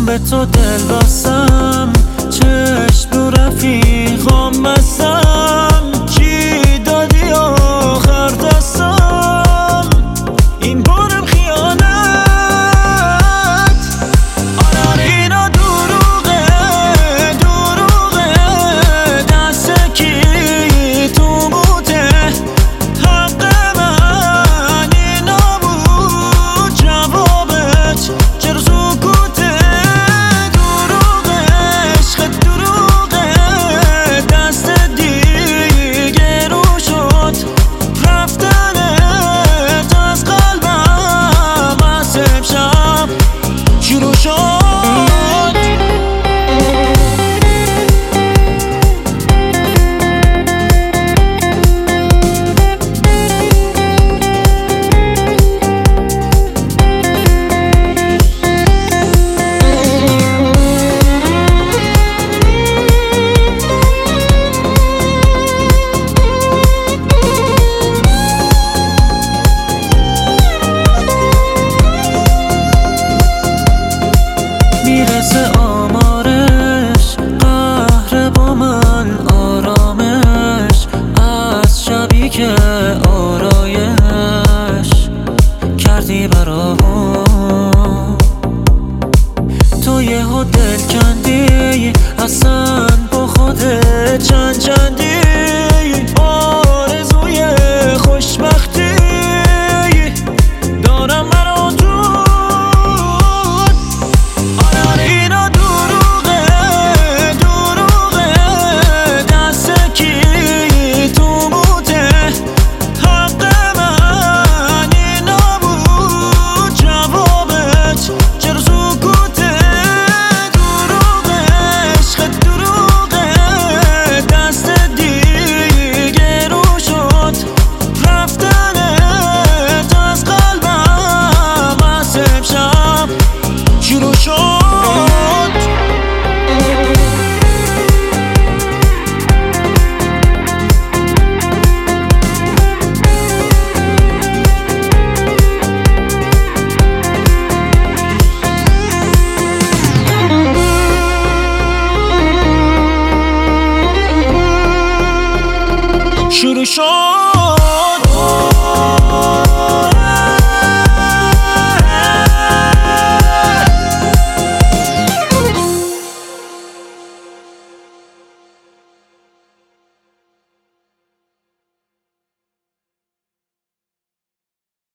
به تو دل بستم، چشم رو رفیقام بستم، چی دادی آخر دستم؟ این بارم خیانت، آره اینا دروغه، دست کی تو موته؟ حق من اینا بود، جوابت چرا سکوته؟ دروغه عشق، دروغه دست دیگه رو شد، رفتنت از قلبم از امشب شروع شد. میرسه آمارش، قهر با من آرامش، از شبی که آرایش کردی برام. تو یهو دل کندی، اصلا با خودت چندی، آرزوی خوشبختی دارم برات. شروع شد.